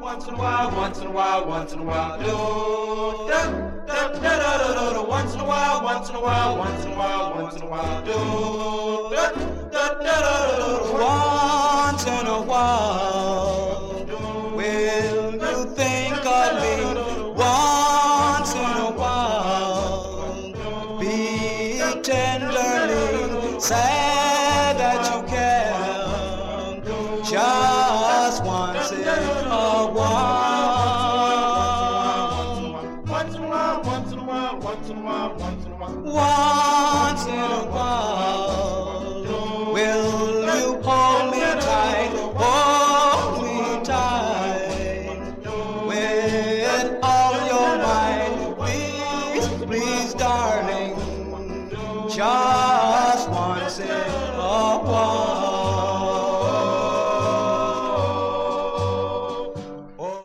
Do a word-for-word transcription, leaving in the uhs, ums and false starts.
once in a while, once in a while, once in a while, do da da da da da da. Once in a while, once in a while, once in a while, once in a while, do da da da da da. Once in a while, will you think of me? Once in a while, be tenderly sad that you care. Just once in a while. Once in a while, once in a while, once in a while, once in a while. Once in a while, will you hold me tight, hold me tight, with all your might, please, please, darling, just once in